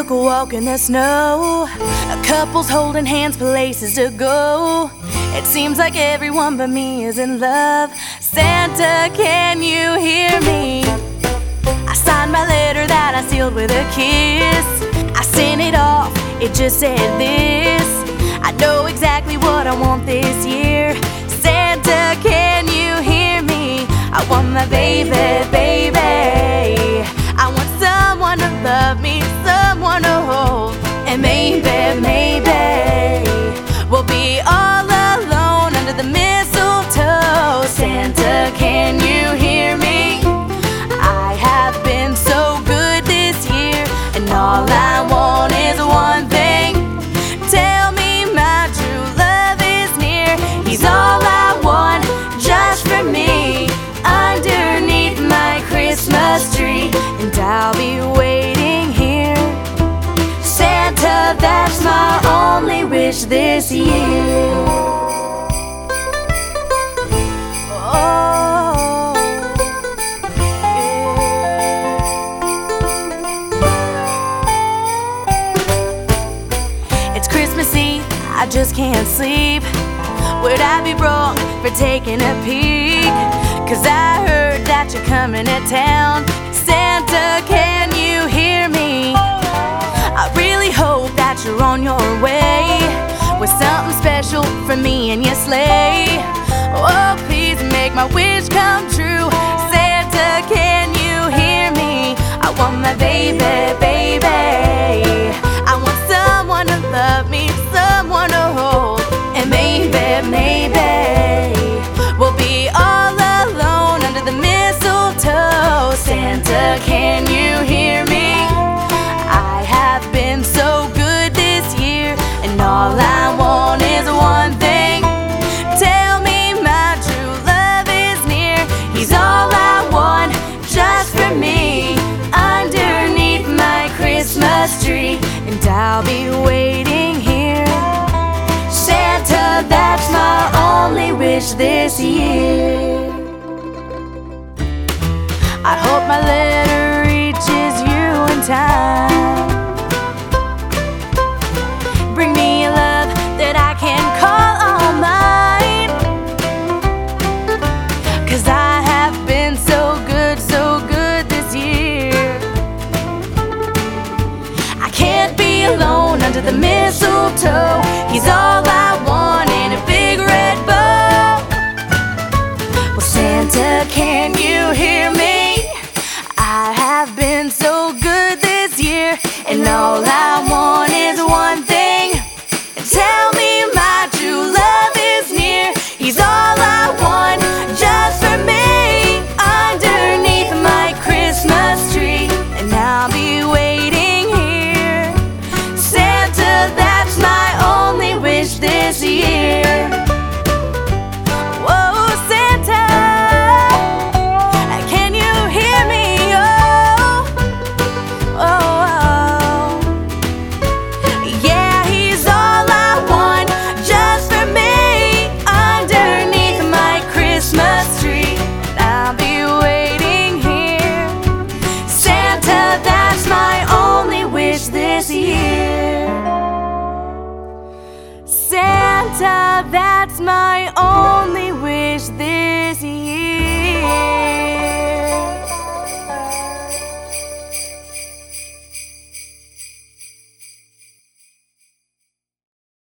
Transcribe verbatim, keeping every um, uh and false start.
took a walk in the snow. A couple's holding hands, places to go. It seems like everyone but me is in love. Santa, can you hear me? I signed my letter that I sealed with a kiss. I sent it off, it just said this: I know exactly what I want this year. Santa, can you hear me? I want my baby, baby. I want someone to love me, someone to hold. And maybe, maybe we'll be all alone under the mistletoe. Santa, can you hear me? I have been so good this year, and all I want is one thing. Tell me my true love is near. He's all I want, just for me, underneath my Christmas tree. And I'll be waiting here. Santa, that's my only wish this year. Oh, yeah. It's Christmas Eve, I just can't sleep. Would I be wrong for taking a peek? Cause I heard that you're coming to town. Santa, can you hear me? I really hope that you're on your way with something special for me and your sleigh. Oh, please make my wish come true. Santa, can you hear me? I want my baby, baby. I want someone to love me, someone to hold. And maybe, maybe we'll be all alone under the mistletoe. Santa, can you hear me? I have been so good this year, and all I want is one thing. Tell me my true love is near. He's all I want, just for me, underneath my Christmas tree. And I'll be waiting here. Santa, that's my only wish this year. I hope my letter reaches you in time. Bring me a love that I can call all mine. Cause I have been so good, so good this year. I can't be alone under the mistletoe. He's all I want in a big red bow. Well, Santa, can you hear me? I have been so good this year, and all I want is one thing. Tell me my true love is near. He's all I want, just for me, underneath my Christmas tree. And I'll be waiting here. Santa, that's my only wish this year. Whoa, Santa, can you hear me? Oh, oh, oh. Yeah, he's all I want, just for me, underneath my Christmas tree. I'll be waiting here. Santa, that's my only wish this year. Santa, that's my only wish.